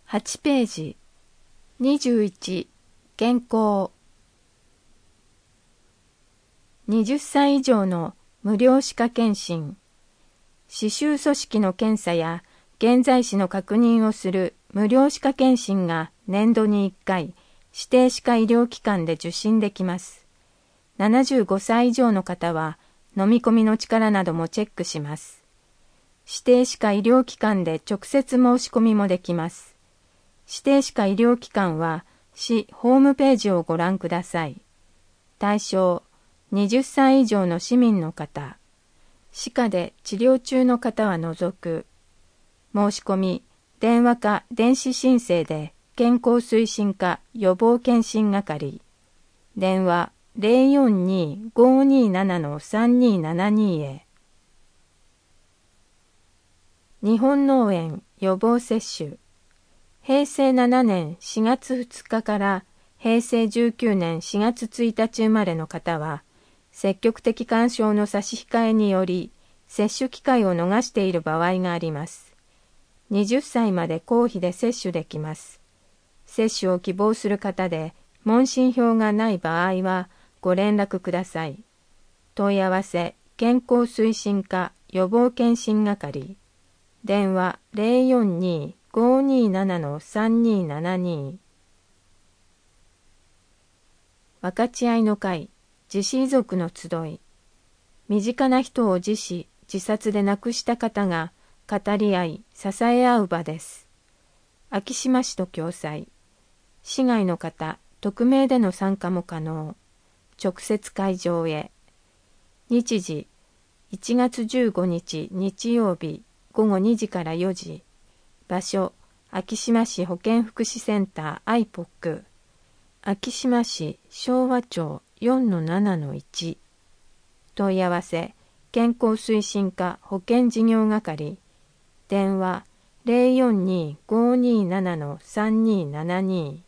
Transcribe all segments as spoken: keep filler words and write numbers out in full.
はちページ。にじゅういち、健康。はたち以上の無料歯科検診。歯周組織の検査や現在歯の確認をする無料歯科検診が年度にいっかい、指定歯科医療機関で受診できます。ななじゅうごさい以上の方は飲み込みの力などもチェックします。指定歯科医療機関で直接申し込みもできます。指定歯科医療機関は市ホームページをご覧ください。対象、はたち以上の市民の方。歯科で治療中の方は除く。申し込み、電話か電子申請で健康推進課予防検診係。電話 ゼロよんにーごーにーなな さんにーななにー へ。日本脳炎予防接種。へいせいななねんしがつふつかからへいせいじゅうきゅうねんしがつついたち生まれの方は、積極的勧奨の差し控えにより、接種機会を逃している場合があります。はたちまで公費で接種できます。接種を希望する方で、問診票がない場合は、ご連絡ください。問い合わせ、健康推進課予防検診係。電話 ゼロよんにーごーにーなな さんにーななにー。分かち合いの会、自死遺族の集い。身近な人を自死、自殺で亡くした方が語り合い、支え合う場です。昭島市と共催。市外の方、匿名での参加も可能。直接会場へ。日時、いちがつじゅうごにち日曜日、ごごにじからよじ。場所、昭島市保健福祉センター アイポック。昭島市昭和町 よんのななのいち。問い合わせ、健康推進課保健事業係。電話 ゼロよんにーごーにーなな さんにーななに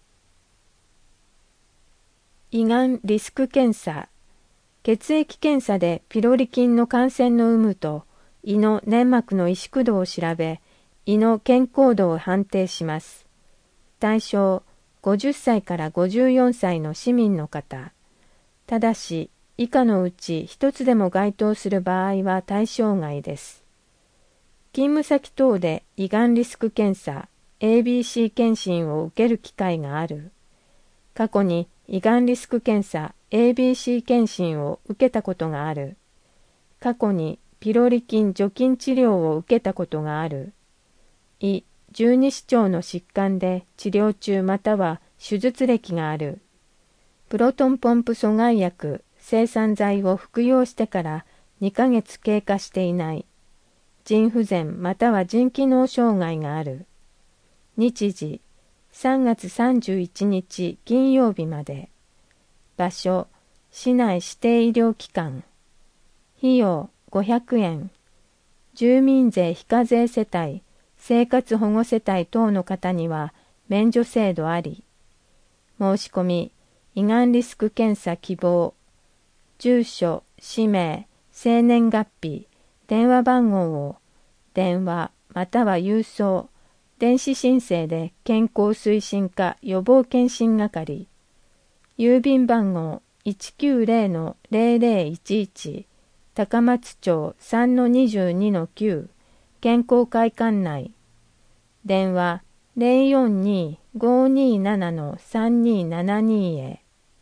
ー。胃がんリスク検査。血液検査でピロリ菌の感染の有無と胃の粘膜の萎縮度を調べ、胃の健康度を判定します。対象、ごじゅっさいからごじゅうよんさいの市民の方。ただし、以下のうち一つでも該当する場合は対象外です。勤務先等で胃がんリスク検査 エービーシー 検診を受ける機会がある。過去に胃がんリスク検査 エービーシー 検診を受けたことがある。過去にピロリ菌除菌治療を受けたことがある。胃、十二指腸の疾患で治療中または手術歴がある。プロトンポンプ阻害薬、制酸剤を服用してからにかげつ経過していない。腎不全または腎機能障害がある。日時、さんがつさんじゅういちにち金曜日まで。場所、市内指定医療機関。費用ごひゃくえん。住民税非課税世帯、生活保護世帯等の方には免除制度あり。申し込み、胃がんリスク検査希望。住所、氏名、生年月日、電話番号を電話または郵送、電子申請で健康推進課予防検診係。郵便番号 いちきゅうゼロのゼロゼロいちいち 高松町 さんのにじゅうにのきゅう 健康会館内。電話 ゼロよんにーごーにーなな さんにーななにー へ。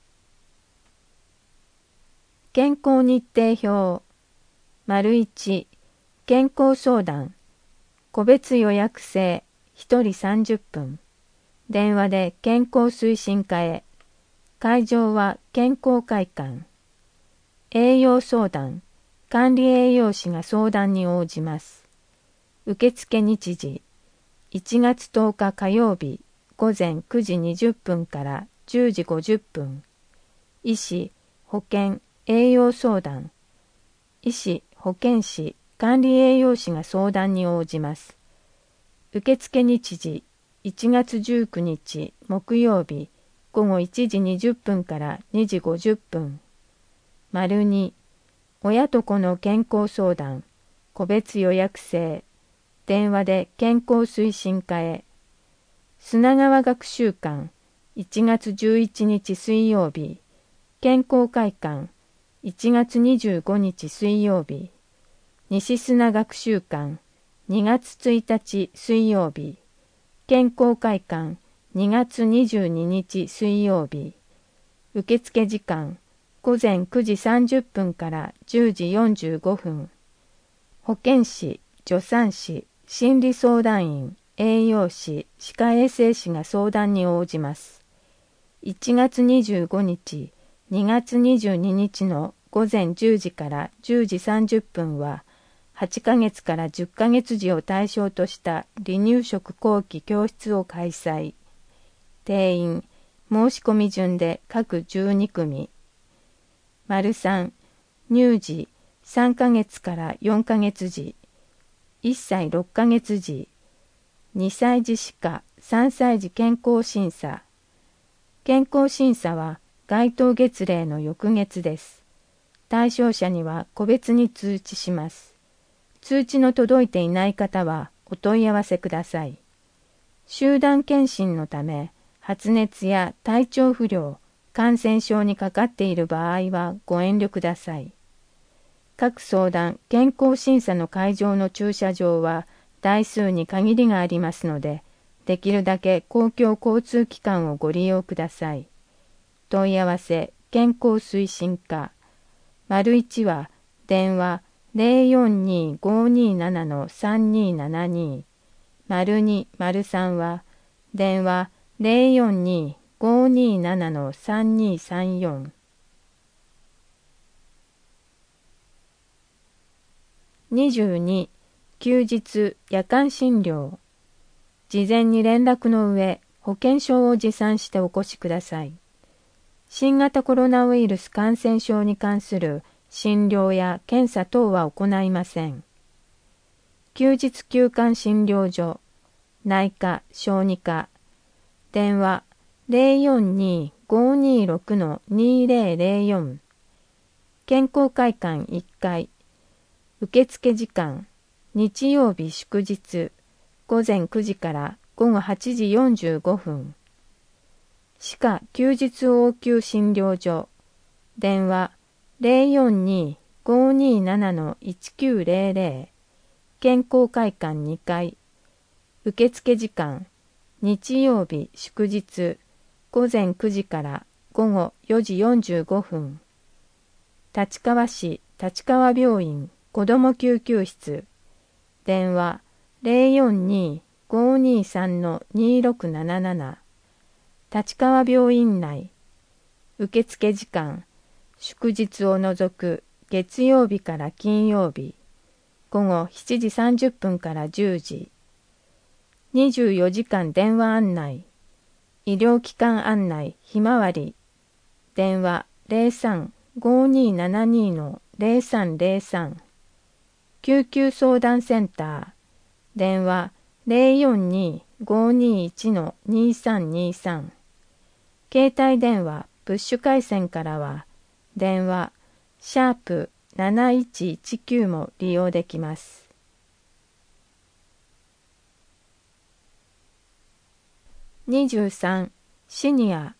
健康日程表。丸いち、健康相談。個別予約制、ひとりさんじゅっぷん。電話で健康推進課へ。会場は健康会館。栄養相談。管理栄養士が相談に応じます。受付日時。いちがつとおか火曜日、ごぜんくじにじゅっぷんからじゅうじごじゅっぷん。医師、保健、栄養相談。医師、保健師、管理栄養士が相談に応じます。受付日時、いちがつじゅうくにち木曜日、ごごいちじにじゅっぷんからにじごじゅっぷん。丸に、親と子の健康相談、個別予約制。電話で健康推進課へ。 砂川学習館いちがつじゅういちにち水曜日、健康会館いちがつにじゅうごにち水曜日、西砂学習館にがつついたち水曜日、健康会館にがつにじゅうににち水曜日、受付時間ごぜんくじさんじゅっぷんからじゅうじよんじゅうごふん、保健師、助産師、心理相談員、栄養士、歯科衛生士が相談に応じます。いちがつにじゅうごにち、にがつにじゅうににちのごぜんじゅうじからじゅうじさんじゅっぷんは、はちかげつからじゅっかげつ児を対象とした離乳食後期教室を開催。定員、申し込み順で各じゅうにくみ。丸さん、乳児、さんかげつからよんかげつ児、いっさいろっかげつ児、にさい児歯科、さんさい児健康審査。健康審査は該当月齢の翌月です。対象者には個別に通知します。通知の届いていない方はお問い合わせください。集団検診のため、発熱や体調不良、感染症にかかっている場合はご遠慮ください。各相談・健康審査の会場の駐車場は台数に限りがありますので、できるだけ公共交通機関をご利用ください。問い合わせ、健康推進課。丸いちは電話 ゼロよんにーごーにーななのさんにーななに。丸に、丸さんは電話 ゼロよんにーごーにーななのさんにーさんよん。にじゅうに、休日夜間診療。事前に連絡の上、保険証を持参してお越しください。新型コロナウイルス感染症に関する診療や検査等は行いません。休日休館診療所、内科・小児科、電話 ゼロよんにーごーにーろくのにーぜろぜろよん。健康会館いっかい。受付時間、日曜日祝日、ごぜんくじからごごはちじよんじゅうごふん。歯科休日応急診療所、電話 ゼロよんにーごーにーななのいちきゅうぜろぜろ。健康会館にかい。受付時間、日曜日祝日、ごぜんくじからごごよじよんじゅうごふん。立川市立川病院子ども救急室、電話 ゼロよんにーごーにーさんのにーろくなななな。立川病院内。受付時間、祝日を除く月曜日から金曜日、ごごしちじさんじゅっぷんからじゅうじ。にじゅうよじかん電話案内。医療機関案内ひまわり。電話 ゼロさんごーにーななにーのゼロさんゼロさん。救急相談センター。電話 ゼロよんにーごーにーいちのにーさんにーさん。携帯電話プッシュ回線からは電話シャープなないちいちきゅうも利用できます。にじゅうさん、シニア。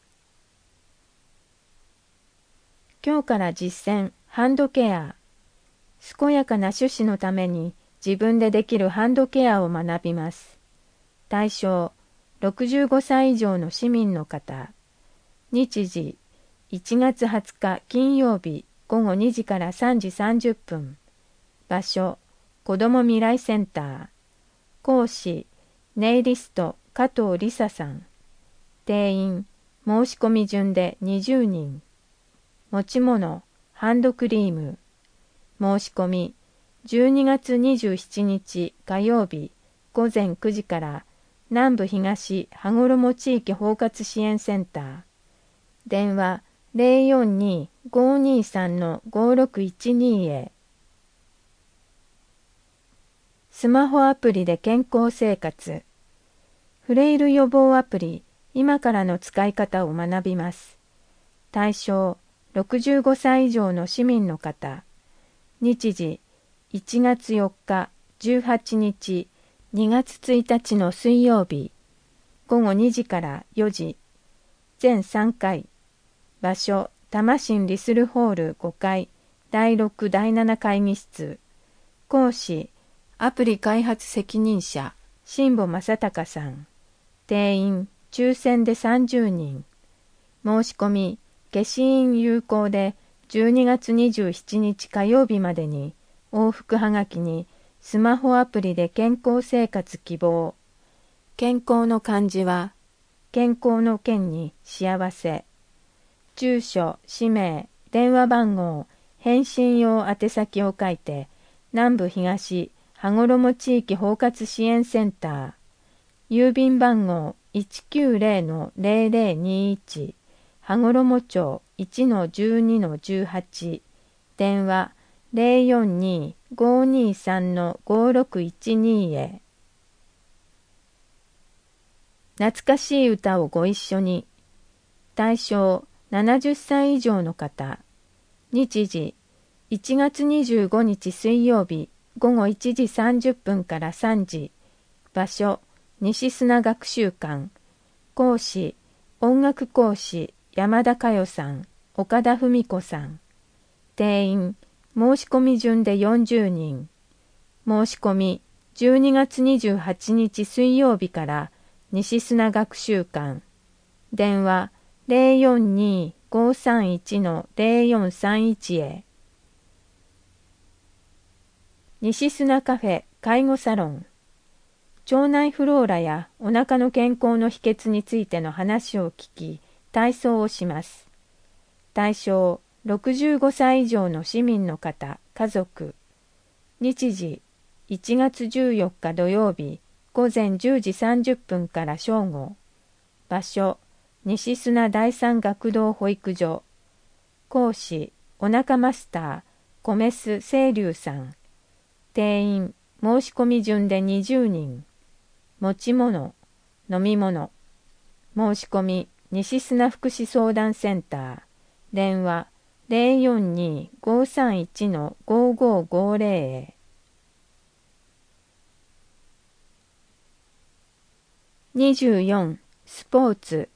今日から実践ハンドケア。健やかな種子のために自分でできるハンドケアを学びます。対象、ろくじゅうごさい以上の市民の方。日時、いちがつはつか金曜日ごごにじからさんじさんじゅっぷん。場所、子ども未来センター。講師、ネイリスト加藤理沙さん。定員、申し込み順でにじゅうにん。持ち物、ハンドクリーム。申し込み、じゅうにがつにじゅうしちにち火曜日ごぜんくじから南部東羽衣地域包括支援センター。電話 ゼロよんにーごーにーさんのごろくいちにー へ。スマホアプリで健康生活。フレイル予防アプリ、今からの使い方を学びます。対象、ろくじゅうごさい以上の市民の方。日時、いちがつよっか、じゅうはちにち、にがつついたちの水曜日。 ごごにじからよじ。全さんかい。場所、多摩市リスルホールごかい、だいろくだいなな会議室。講師、アプリ開発責任者、新保正隆さん。定員、抽選でさんじゅうにん。申し込み、消印有効でじゅうにがつにじゅうしちにち火曜日までに、往復はがきにスマホアプリで健康生活希望。健康の漢字は、健康の健に幸せ。住所、氏名、電話番号、返信用宛先を書いて、南部東羽衣地域包括支援センター、郵便番号 いちきゅうぜろのぜろぜろにいち、羽衣町 いちのじゅうにのじゅうはち、電話 ゼロよんにーごーにーさんのごろくいちに へ。懐かしい歌をご一緒に。対象ななじゅっさい以上の方。日時いちがつにじゅうごにち水曜日ごごいちじさんじゅっぷんからさんじ。場所西砂学習館。講師音楽講師山田佳代さん、岡田文子さん。定員申し込み順でよんじゅうにん。申し込みじゅうにがつにじゅうはちにち水曜日から西砂学習館。電話ゼロよんにーごーさんいちのゼロよんさんいちへ。西砂カフェ介護サロン。腸内フローラやお腹の健康の秘訣についての話を聞き、体操をします。対象ろくじゅうごさい以上の市民の方、家族。日時いちがつじゅうよっか土曜日ごぜんじゅうじさんじゅっぷんから正午。場所西砂第三学童保育所。講師おなかマスター小雌清流さん。定員申し込み順でにじゅうにん。持ち物飲み物。申し込み西砂福祉相談センター。電話ゼロよんにーごーさんいちのごーごーごーぜろへ。にじゅうよんスポーツ。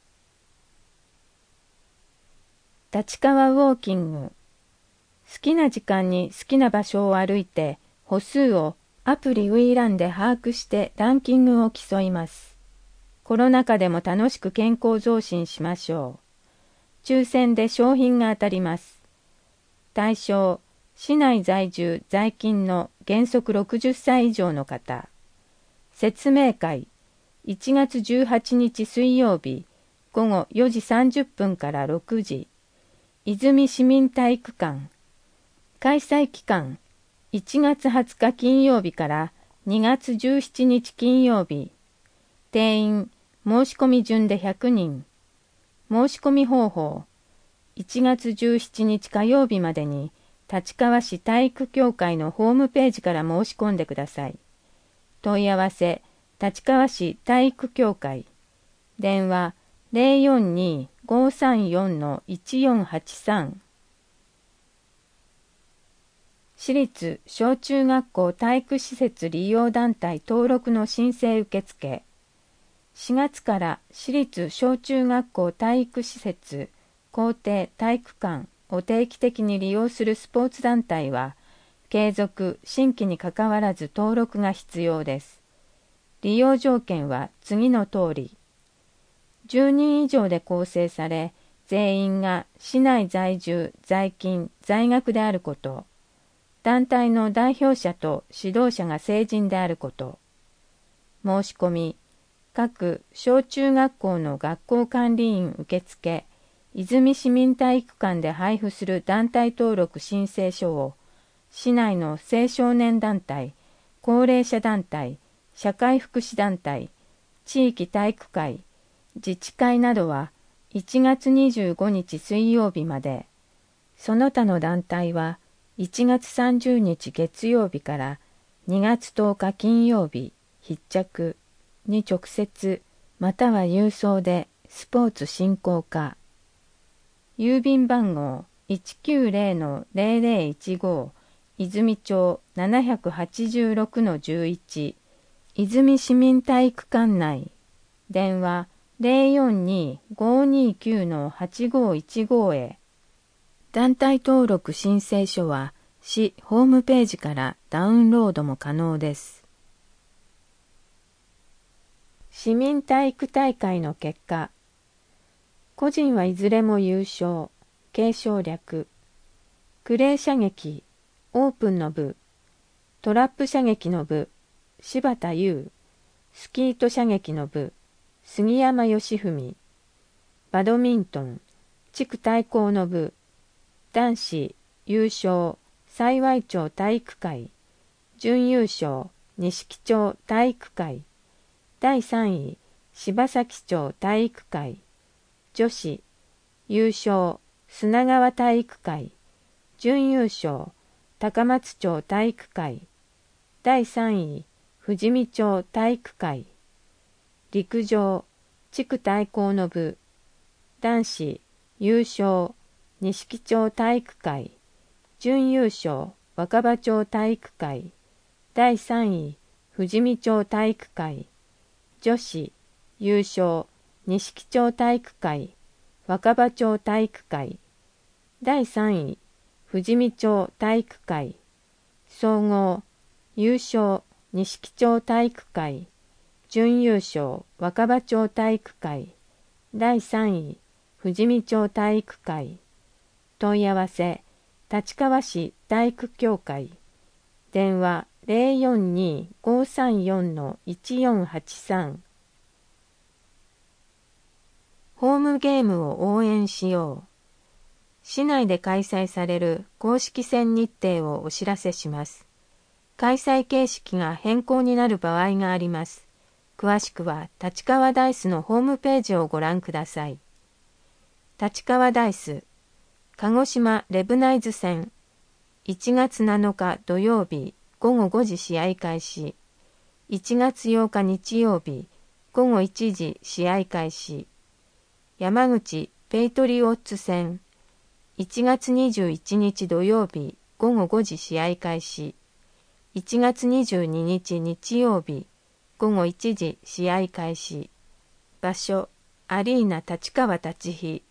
立川ウォーキング。好きな時間に好きな場所を歩いて歩数をアプリウィーランで把握してランキングを競います。コロナ禍でも楽しく健康増進しましょう。抽選で商品が当たります。対象、市内在住在勤の原則ろくじゅっさい以上の方。説明会、いちがつじゅうはちにち水曜日ごごよじさんじゅっぷんからろくじ。泉市民体育館。開催期間、いちがつはつか金曜日からにがつじゅうしちにち金曜日。定員、申し込み順でひゃくにん。申し込み方法、いちがつじゅうしちにち火曜日までに立川市体育協会のホームページから申し込んでください。問い合わせ、立川市体育協会。電話ゼロよんにーごーさんよんのいちよんはちさん。私立小中学校体育施設利用団体登録の申請受付。しがつから私立小中学校体育施設校庭体育館を定期的に利用するスポーツ団体は、継続・新規にかかわらず登録が必要です。利用条件は次の通り。じゅうにん以上で構成され、全員が市内在住、在勤、在学であること。団体の代表者と指導者が成人であること。申し込み、各小中学校の学校管理員受付、泉市民体育館で配布する団体登録申請書を、市内の青少年団体、高齢者団体、社会福祉団体、地域体育会、自治会などはいちがつにじゅうごにち水曜日まで、その他の団体はいちがつさんじゅうにち月曜日からにがつとおか金曜日必着に直接または郵送でスポーツ振興課。郵便番号 いちきゅうぜろのぜろぜろいちご 泉町 ななはちろくのじゅういち 泉市民体育館内。 電話 ゼロよんにーごーにーきゅうのはちごーいちご へ。団体登録申請書は市ホームページからダウンロードも可能です。市民体育大会の結果、個人はいずれも優勝、継承略、クレー射撃、オープンの部、トラップ射撃の部、柴田優、スキート射撃の部、杉山義文、バドミントン、地区対抗の部、男子優勝、幸町体育会、準優勝、錦町体育会、だいさんい、柴崎町体育会、女子優勝、砂川体育会、準優勝、高松町体育会、だいさんい、富士見町体育会、陸上、地区対抗の部、男子優勝、錦町体育会、準優勝、若葉町体育会、だいさんい、富士見町体育会、女子優勝、錦町体育会、若葉町体育会、だいさんい、富士見町体育会、総合、優勝、錦町体育会、準優勝、若葉町体育会、だいさんい、富士見町体育会、問い合わせ、立川市体育協会、電話ゼロよんにーごーさんよんのいちよんはちさん。ホームゲームを応援しよう。市内で開催される公式戦日程をお知らせします。開催形式が変更になる場合があります。詳しくは立川ダイスのホームページをご覧ください。立川ダイス、鹿児島レブナイズ戦、いちがつなのか土曜日ごごごじ試合開始、いちがつようか日曜日ごごいちじ試合開始、山口ペイトリオッツ戦、いちがつにじゅういちにち土曜日ごごごじ試合開始、いちがつにじゅうににち日曜日ごごいちじ試合開始。場所、アリーナ立川立飛。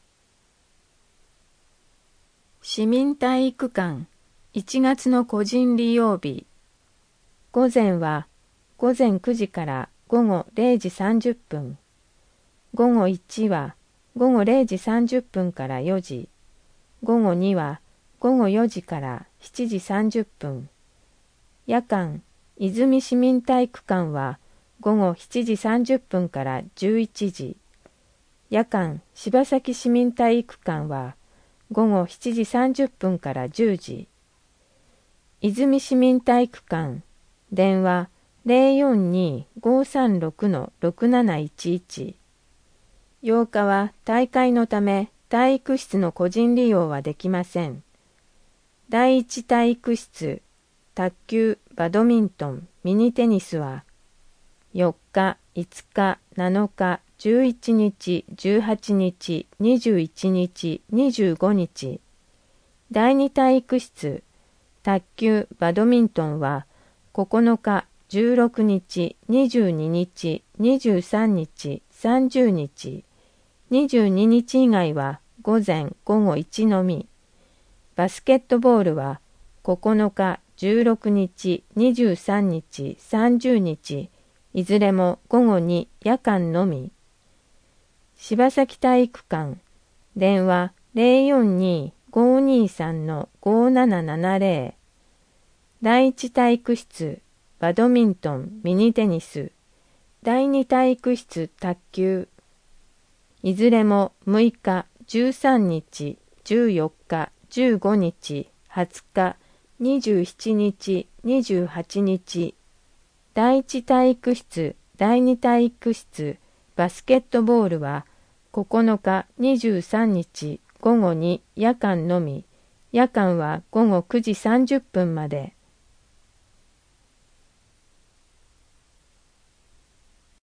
市民体育館、いちがつの個人利用日。午前はごぜんくじからごごれいじさんじゅっぷん。午後いちはごごれいじさんじゅっぷんからよじ。午後にはごごよじからしちじさんじゅっぷん。夜間、泉市民体育館はごごしちじさんじゅっぷんからじゅういちじ。夜間、柴崎市民体育館はごごしちじさんじゅっぷんからじゅうじ。泉市民体育館、電話ゼロよんにーごーさんろくのろくなないちいち。ようかは大会のため体育室の個人利用はできません。だいいち体育室、卓球、バドミントン、ミニテニスはよっか、いつか、なのか、じゅういちにち、じゅうはちにち、にじゅういちにち、にじゅうごにち。だいに体育室、卓球、バドミントンはここのか、じゅうろくにち、にじゅうににち、にじゅうさんにち、さんじゅうにち、にじゅうににち以外は午前ごごいちのみ。バスケットボールはここのか、じゅうろくにち、にじゅうさんにち、さんじゅうにち、いずれもごごに夜間のみ。柴崎体育館、電話ゼロよんにーごーにーさんのごーななななぜろ。だいいち体育室、バドミントン、ミニテニス。だいに体育室、卓球。いずれもむいか、じゅうさんにち、じゅうよっか、じゅうごにち、はつか、にじゅうしちにち、にじゅうはちにち。だいいち体育室、だいに体育室、バスケットボールはここのか、にじゅうさんにち、ごごに夜間のみ。夜間はごごくじさんじゅっぷんまで。